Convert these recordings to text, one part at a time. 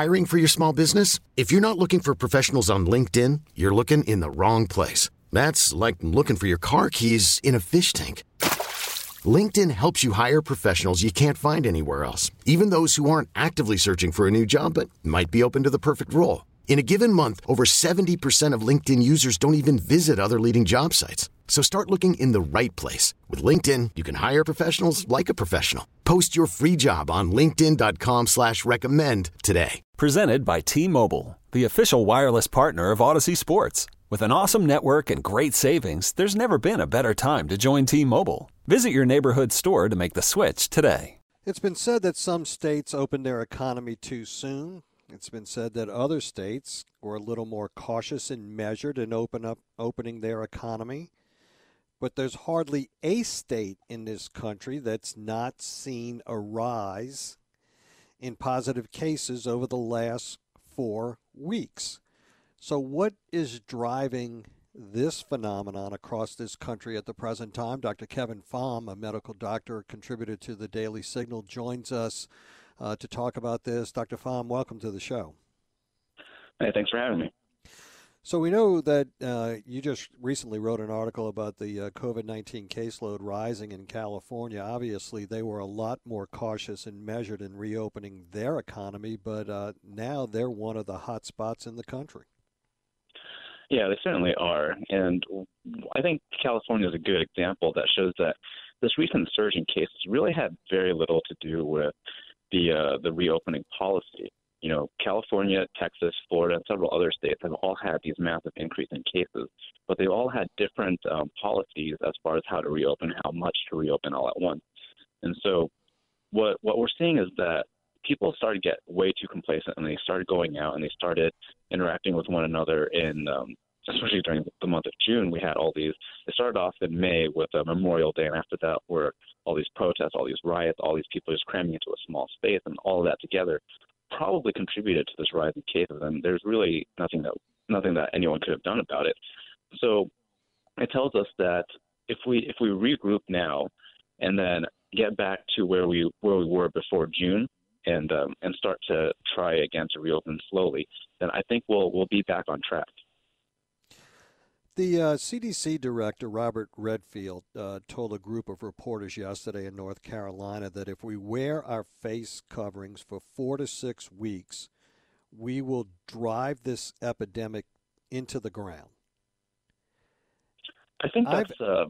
Hiring for your small business? If you're not looking for professionals on LinkedIn, you're looking in the wrong place. That's like looking for your car keys in a fish tank. LinkedIn helps you hire professionals you can't find anywhere else, even those who aren't actively searching for a new job but might be open to the perfect role. In a given month, over 70% of LinkedIn users don't even visit other leading job sites. So start looking in the right place. With LinkedIn, you can hire professionals like a professional. Post your free job on linkedin.com/recommend today. Presented by T-Mobile, the official wireless partner of Odyssey Sports. With an awesome network and great savings, there's never been a better time to join T-Mobile. Visit your neighborhood store to make the switch today. It's been said that some states opened their economy too soon. It's been said that other states were a little more cautious and measured in opening their economy. But there's hardly a state in this country that's not seen a rise in positive cases over the last 4 weeks. So what is driving this phenomenon across this country at the present time? Dr. Kevin Pham, a medical doctor, contributor to the Daily Signal, joins us to talk about this. Dr. Pham, welcome to the show. Hey, thanks for having me. So we know that you just recently wrote an article about the COVID-19 caseload rising in California. Obviously, they were a lot more cautious and measured in reopening their economy, but now they're one of the hot spots in the country. Yeah, they certainly are. And I think California is a good example that shows that this recent surge in cases really had very little to do with the reopening policy. You know, California, Texas, Florida, and several other states have all had these massive increase in cases, but they all had different policies as far as how to reopen, how much to reopen all at once. And so what we're seeing is that people started to get way too complacent, and they started going out, and they started interacting with one another in especially during the month of June. We had all these – it started off in May with Memorial Day, and after that were all these protests, all these riots, all these people just cramming into a small space, and all of that together probably contributed to this rise in cases, and there's really nothing that anyone could have done about it. So it tells us that if we regroup now and then get back to where we were before June and start to try again to reopen slowly, then I think we'll be back on track. The CDC director, Robert Redfield, told a group of reporters yesterday in North Carolina that if we wear our face coverings for 4 to 6 weeks, we will drive this epidemic into the ground. I think that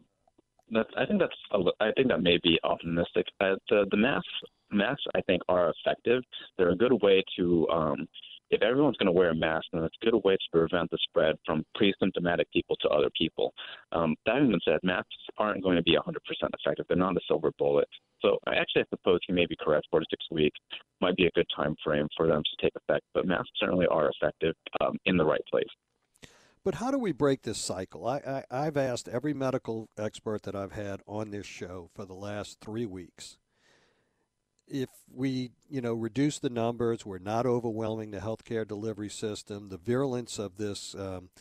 may be optimistic. The masks, I think, are effective. They're a good way to if everyone's going to wear a mask, then it's a good way to prevent the spread from pre-symptomatic people to other people. That having been said, masks aren't going to be 100% effective. They're not a silver bullet. So I suppose you may be correct. 4 to 6 weeks might be a good time frame for them to take effect. But masks certainly are effective in the right place. But how do we break this cycle? I've asked every medical expert that I've had on this show for the last 3 weeks. If we, reduce the numbers, we're not overwhelming the healthcare delivery system. The virulence of this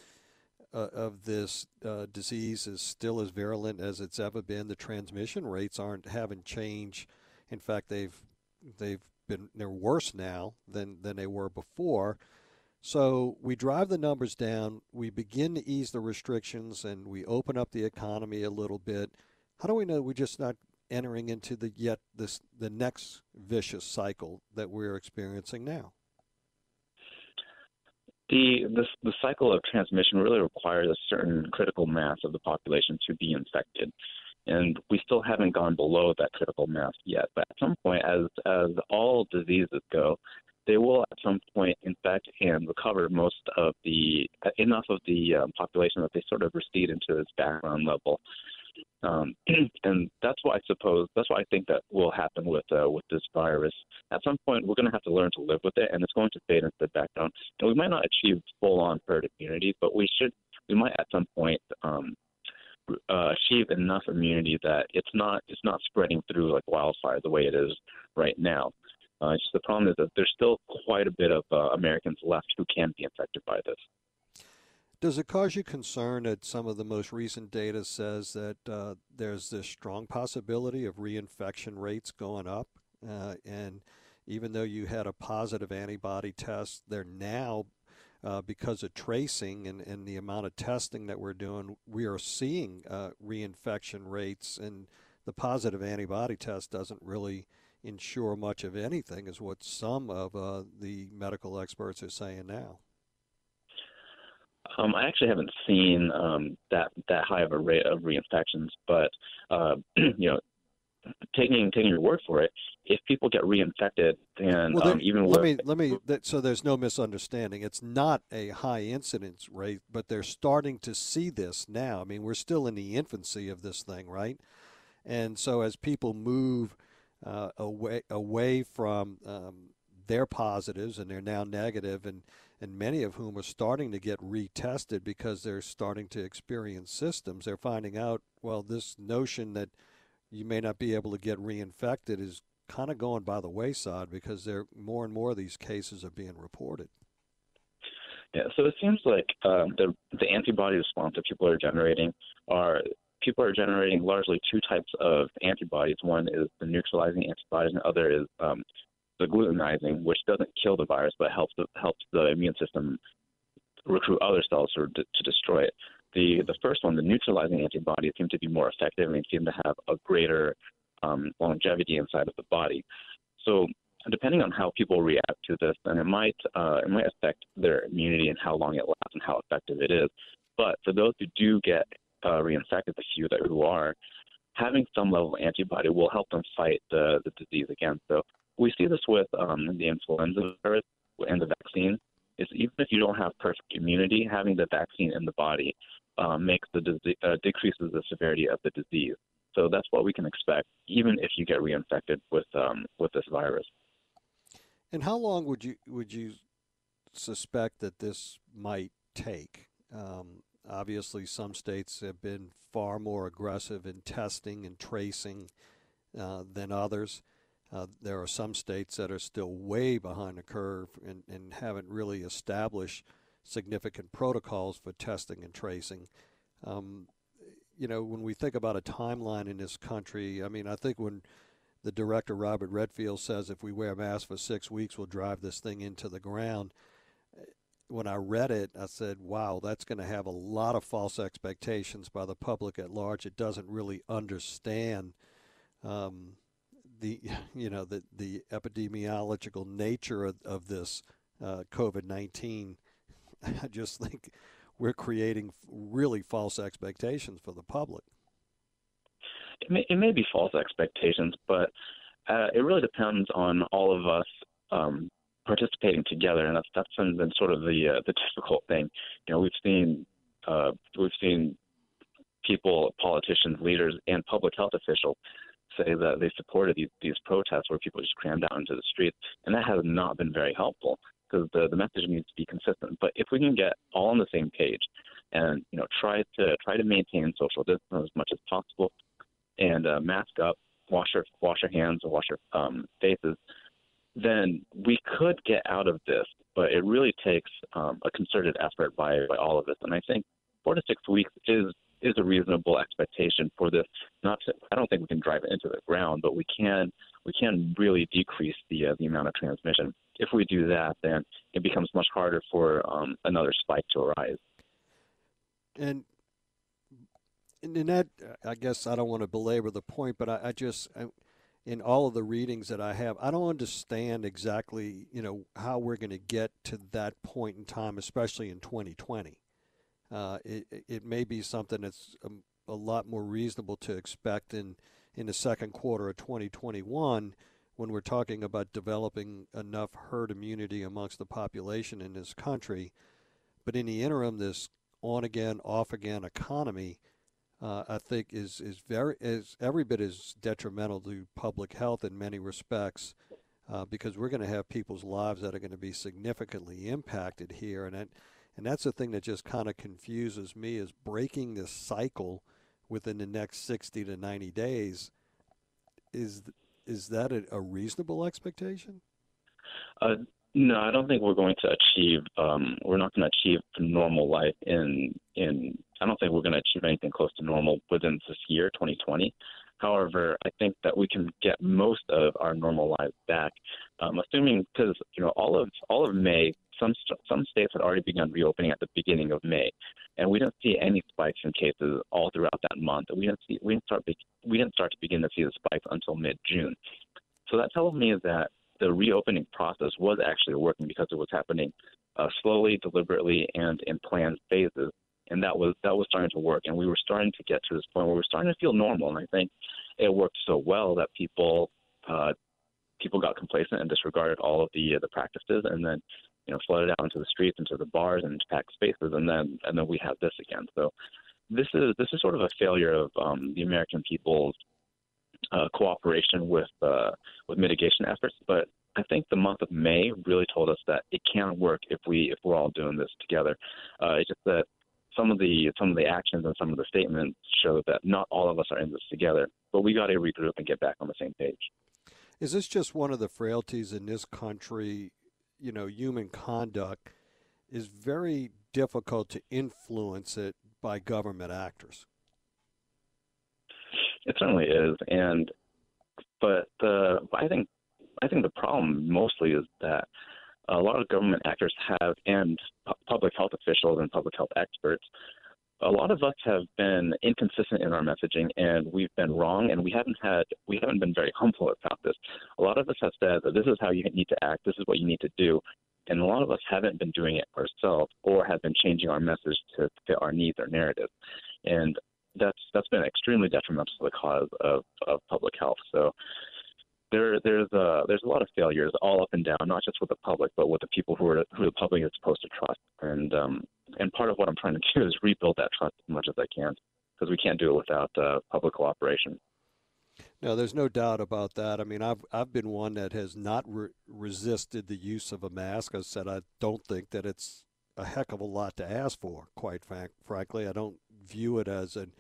disease is still as virulent as it's ever been. The transmission rates haven't changed. In fact, they're worse now than they were before. So we drive the numbers down. We begin to ease the restrictions, and we open up the economy a little bit. How do we know we're just not entering into the next vicious cycle that we're experiencing now? The cycle of transmission really requires a certain critical mass of the population to be infected, and we still haven't gone below that critical mass yet. But at some point, as all diseases go, they will at some point infect and recover enough of the population that they sort of recede into this background level. And that's why I think that will happen with this virus. At some point, we're going to have to learn to live with it, and it's going to fade into the background. And we might not achieve full-on herd immunity, but we might at some point achieve enough immunity that it's not spreading through like wildfire the way it is right now. Just the problem is that there's still quite a bit of Americans left who can be infected by this. Does it cause you concern that some of the most recent data says that there's this strong possibility of reinfection rates going up? And, even though you had a positive antibody test, they're now, because of tracing and the amount of testing that we're doing, we are seeing reinfection rates, and the positive antibody test doesn't really ensure much of anything, is what some of the medical experts are saying now. I actually haven't seen that high of a rate of reinfections, but taking your word for it, if people get reinfected, then so there's no misunderstanding. It's not a high incidence rate, but they're starting to see this now. I mean, we're still in the infancy of this thing, right? And so as people move away from their positives, and they're now negative, and many of whom are starting to get retested because they're starting to experience symptoms, they're finding out, well, this notion that you may not be able to get reinfected is kind of going by the wayside, because more and more of these cases are being reported. Yeah, so it seems like the antibody response that people are generating largely two types of antibodies. One is the neutralizing antibodies, and the other is the glutenizing, which doesn't kill the virus but helps the immune system recruit other cells to destroy it. The first one, the neutralizing antibodies, seem to be more effective and seem to have a greater longevity inside of the body. So depending on how people react to this, then it might affect their immunity and how long it lasts and how effective it is. But for those who do get reinfected, the few who are, having some level of antibody will help them fight the disease again. So we see this with the influenza virus and the vaccine. Is even if you don't have perfect immunity, having the vaccine in the body decreases the severity of the disease. So that's what we can expect, even if you get reinfected with this virus. And how long would you suspect that this might take? Obviously, some states have been far more aggressive in testing and tracing than others. There are some states that are still way behind the curve and haven't really established significant protocols for testing and tracing. When we think about a timeline in this country, I mean, I think when the director, Robert Redfield, says if we wear masks for 6 weeks, we'll drive this thing into the ground. When I read it, I said, wow, that's going to have a lot of false expectations by the public at large. It doesn't really understand the epidemiological nature of this COVID-19. I just think we're creating really false expectations for the public. It may be false expectations, but it really depends on all of us participating together, and that's been sort of the difficult thing. We've seen people, politicians, leaders, and public health officials say that they supported these protests where people just crammed out into the streets, and that has not been very helpful, because the message needs to be consistent. But if we can get all on the same page and try to maintain social distance as much as possible, and mask up, wash our hands, wash our faces, then we could get out of this. But it really takes a concerted effort by all of us. And I think 4 to 6 weeks is a reasonable expectation for this. I don't think we can drive it into the ground, but we can really decrease the amount of transmission. If we do that, then it becomes much harder for another spike to arise. And in that, I guess I don't want to belabor the point, but I in all of the readings that I have, I don't understand exactly, how we're going to get to that point in time, especially in 2020. It may be something that's a lot more reasonable to expect in the second quarter of 2021, when we're talking about developing enough herd immunity amongst the population in this country. But in the interim, this on-again, off-again economy, I think is every bit as detrimental to public health in many respects, because we're going to have people's lives that are going to be significantly impacted here, and that's the thing that just kind of confuses me, is breaking this cycle within the next 60 to 90 days. Is that a reasonable expectation? No, I don't think we're going to achieve. We're not going to achieve normal life I don't think we're going to achieve anything close to normal within this year, 2020. However, I think that we can get most of our normal lives back, assuming, because all of May, some states had already begun reopening at the beginning of May, and we didn't see any spikes in cases all throughout that month. We didn't start to begin to see the spikes until mid-June. So that tells me that the reopening process was actually working because it was happening slowly, deliberately, and in planned phases. And that was starting to work, and we were starting to get to this point where we were starting to feel normal. And I think it worked so well that people got complacent and disregarded all of the practices, and then flooded out into the streets, into the bars, and into packed spaces, and then we have this again. So this is sort of a failure of the American people's cooperation with mitigation efforts. But I think the month of May really told us that it can work if we're all doing this together. It's just that some of the actions and some of the statements show that not all of us are in this together, but we got to regroup and get back on the same page. Is this just one of the frailties in this country? Human conduct is very difficult to influence it by government actors. It certainly is, but I think the problem mostly is that a lot of government actors and public health officials and public health experts, a lot of us have been inconsistent in our messaging, and we've been wrong, and we haven't been very humble about this. A lot of us have said that this is how you need to act, this is what you need to do, and a lot of us haven't been doing it ourselves or have been changing our message to fit our needs or narrative, and that's been extremely detrimental to the cause of public health. So there's a lot of failures all up and down, not just with the public, but with the people who the public is supposed to trust. And part of what I'm trying to do is rebuild that trust as much as I can, because we can't do it without public cooperation. No, there's no doubt about that. I mean, I've been one that has not resisted the use of a mask. I said I don't think that it's a heck of a lot to ask for. Quite frankly, I don't view it as an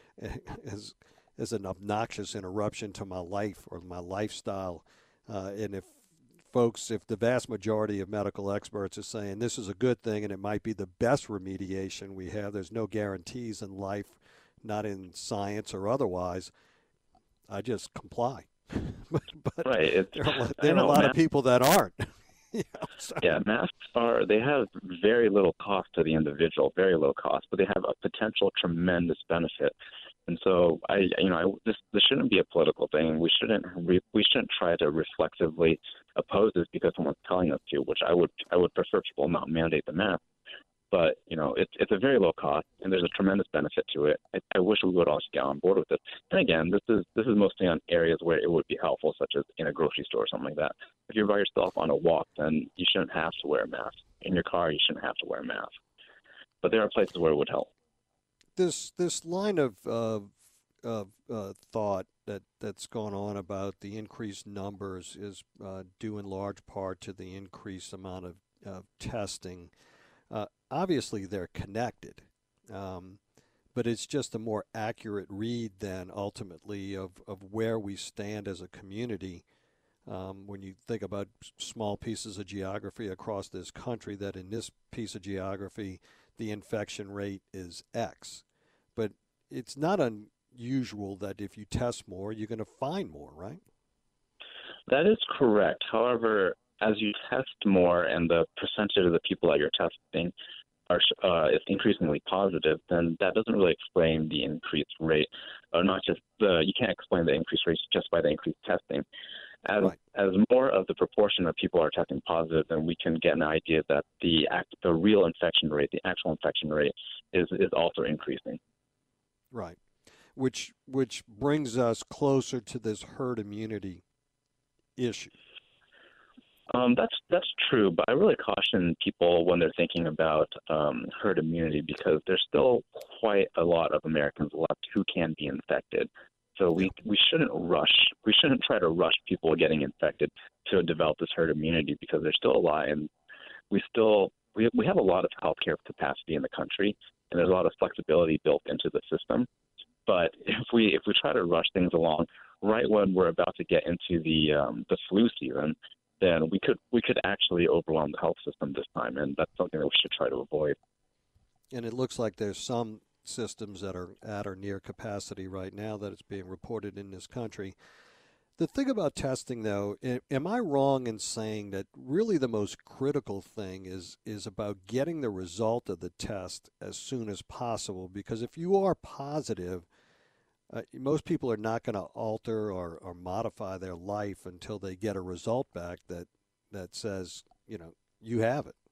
obnoxious interruption to my life or my lifestyle. And if the vast majority of medical experts are saying this is a good thing and it might be the best remediation we have, there's no guarantees in life, not in science or otherwise, I just comply. but right. There are a lot of people that aren't. Yeah, masks they have very little cost to the individual, very low cost, but they have a potential tremendous benefit. And so this shouldn't be a political thing. We shouldn't try to reflexively oppose this because someone's telling us to, which I would prefer people not mandate the mask. But it's a very low cost, and there's a tremendous benefit to it. I wish we would all get on board with it. And again, this is mostly on areas where it would be helpful, such as in a grocery store or something like that. If you're by yourself on a walk, then you shouldn't have to wear a mask. In your car, you shouldn't have to wear a mask. But there are places where it would help. This line of thought that's gone on about the increased numbers is due in large part to the increased amount of testing. Obviously, they're connected, but it's just a more accurate read then ultimately of where we stand as a community. When you think about small pieces of geography across this country, that in this piece of geography, the infection rate is X. But it's not unusual that if you test more, you're going to find more, right? That is correct. However, as you test more and the percentage of the people that you're testing is increasingly positive, then that doesn't really explain the increased rate. You can't explain the increased rate just by the increased testing. As more of the proportion of people are testing positive, then we can get an idea that the real infection rate, the actual infection rate, is also increasing. Right, which brings us closer to this herd immunity issue. That's true, but I really caution people when they're thinking about herd immunity, because there's still quite a lot of Americans left who can be infected. So we shouldn't rush. We shouldn't try to rush people getting infected to develop this herd immunity, because there's still a lot, and we have a lot of healthcare capacity in the country, and there's a lot of flexibility built into the system. But if we try to rush things along right when we're about to get into the flu season, then we could actually overwhelm the health system this time, and that's something that we should try to avoid. And it looks like there's some systems that are at or near capacity right now that it's being reported in this country. The thing about testing, though, am I wrong in saying that really the most critical thing is about getting the result of the test as soon as possible? Because if you are positive, most people are not going to alter or modify their life until they get a result back that says, you have it.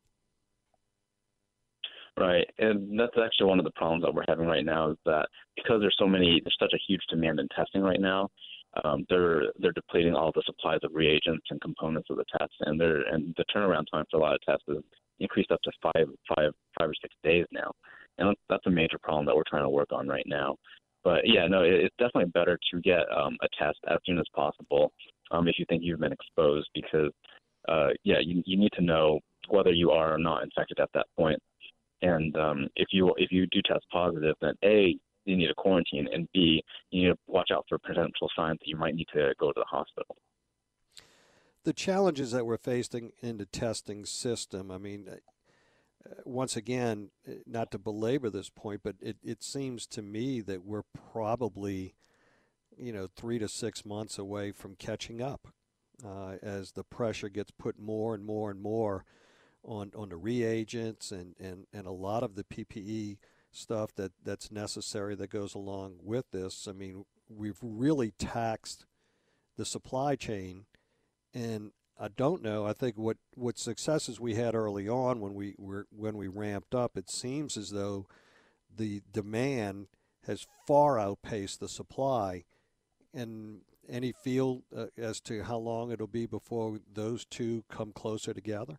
Right, and that's actually one of the problems that we're having right now is that because there's such a huge demand in testing right now, they're depleting all the supplies of reagents and components of the tests, and the turnaround time for a lot of tests is increased up to five or 6 days now, and that's a major problem that we're trying to work on right now. But yeah, no, it's definitely better to get a test as soon as possible if you think you've been exposed, because you need to know whether you are or not infected at that point. And if you do test positive, then A, you need a quarantine, and B, you need to watch out for potential signs that you might need to go to the hospital. The challenges that we're facing in the testing system, I mean, once again, not to belabor this point, but it seems to me that we're probably, 3 to 6 months away from catching up as the pressure gets put more and more and more on the reagents and a lot of the PPE stuff that's necessary that goes along with this. I mean, we've really taxed the supply chain, and I don't know. I think what successes we had early on when we ramped up, it seems as though the demand has far outpaced the supply. And any feel as to how long it'll be before those two come closer together?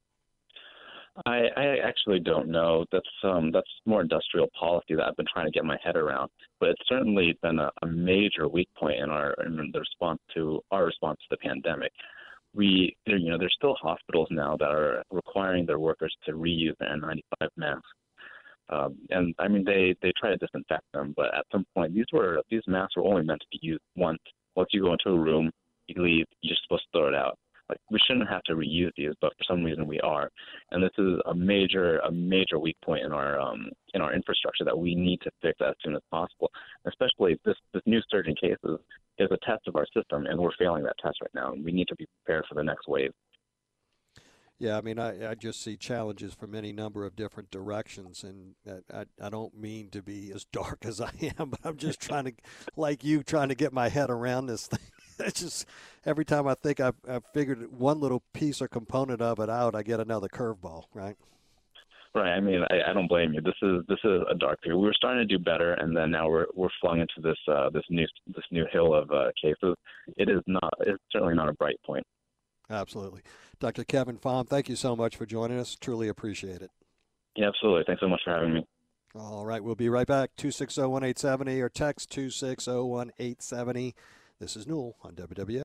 I actually don't know. That's more industrial policy that I've been trying to get my head around. But it's certainly been a major weak point in the response to the pandemic. There's still hospitals now that are requiring their workers to reuse their N95 masks. And I mean, they try to disinfect them, but at some point these masks were only meant to be used once. Once you go into a room, you leave, you're supposed to throw it out. Like, we shouldn't have to reuse these, but for some reason we are, and this is a major weak point in our infrastructure that we need to fix as soon as possible. Especially this new surge in cases is a test of our system, and we're failing that test right now, and we need to be prepared for the next wave. Yeah, I mean, I just see challenges from any number of different directions, and I don't mean to be as dark as I am, but I'm just trying to get my head around this thing. It's just every time I think I've figured one little piece or component of it out, I get another curveball, right? Right. I mean, I don't blame you. This is a dark period. We were starting to do better, and then now we're flung into this new hill of cases. It's certainly not a bright point. Absolutely. Dr. Kevin Pham, thank you so much for joining us. Truly appreciate it. Yeah, absolutely. Thanks so much for having me. All right, we'll be right back. 260-1870 or text 260-1870. This is Newell on WWF.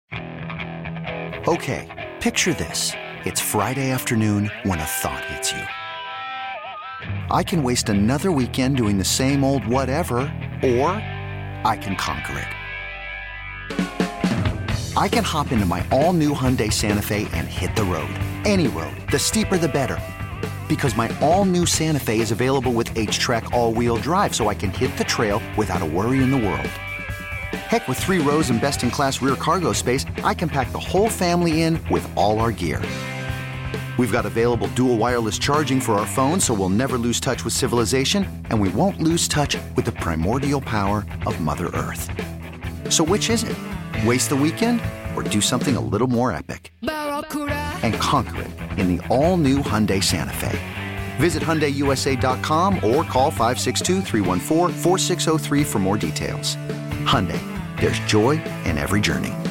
Okay, picture this. It's Friday afternoon when a thought hits you. I can waste another weekend doing the same old whatever, or I can conquer it. I can hop into my all-new Hyundai Santa Fe and hit the road. Any road. The steeper, the better. Because my all-new Santa Fe is available with H-Track all-wheel drive, so I can hit the trail without a worry in the world. Heck, with 3 rows and best-in-class rear cargo space, I can pack the whole family in with all our gear. We've got available dual wireless charging for our phones, so we'll never lose touch with civilization, and we won't lose touch with the primordial power of Mother Earth. So which is it? Waste the weekend or do something a little more epic? And conquer it in the all-new Hyundai Santa Fe. Visit HyundaiUSA.com or call 562-314-4603 for more details. Hyundai, there's joy in every journey.